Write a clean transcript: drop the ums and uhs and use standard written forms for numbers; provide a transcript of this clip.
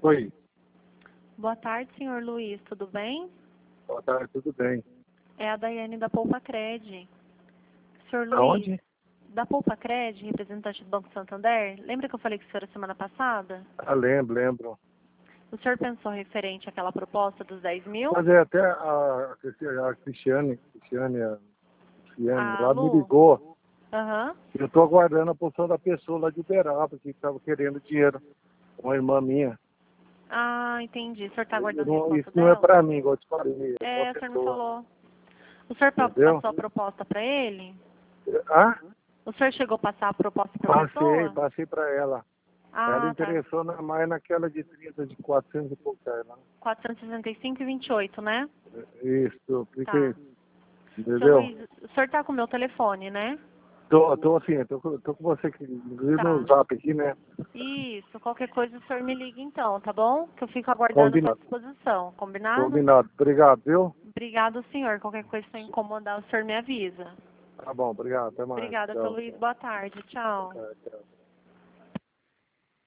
Oi. Boa tarde, senhor Luiz, tudo bem? Boa tarde, tudo bem. É a Daiane da Poupa Cred. Senhor Luiz, Aonde? da Poupa Cred, representante do Banco Santander, lembra que eu falei com o senhor a semana passada? Ah, lembro. O senhor pensou referente àquela proposta dos 10 mil? Mas é até a Cristiane, A lá me Lu? ligou. Aham. Eu estou aguardando a posição da pessoa lá de Uberaba, que estava querendo dinheiro. Uma irmã minha. Ah, entendi. O senhor está aguardando a Isso resposta não é dela? para mim, igual eu te falei. É uma É, o senhor me pessoa. falou. O senhor Entendeu? passou a proposta para ele? Ah? O senhor chegou a passar a proposta para a pessoa? Passei para ela. Ela Ah, tá. interessou mais naquela de 30, de 400 e pouco reais lá. 465,28, né? Isso, Tá. fiquei, Seu entendeu? Luiz, o senhor tá com o meu telefone, né? Tô assim, tô com você aqui, inclusive no Tá. zap aqui, né? Isso, qualquer coisa o senhor me liga então, tá bom? Que eu fico aguardando a sua Combinado. disposição, combinado? Combinado. Obrigado, viu? Obrigado, senhor. Qualquer coisa se eu incomodar, o senhor me avisa. Tá bom, obrigado. Até mais. Obrigada, seu Tchau. Luiz. Boa tarde. Tchau. Tchau.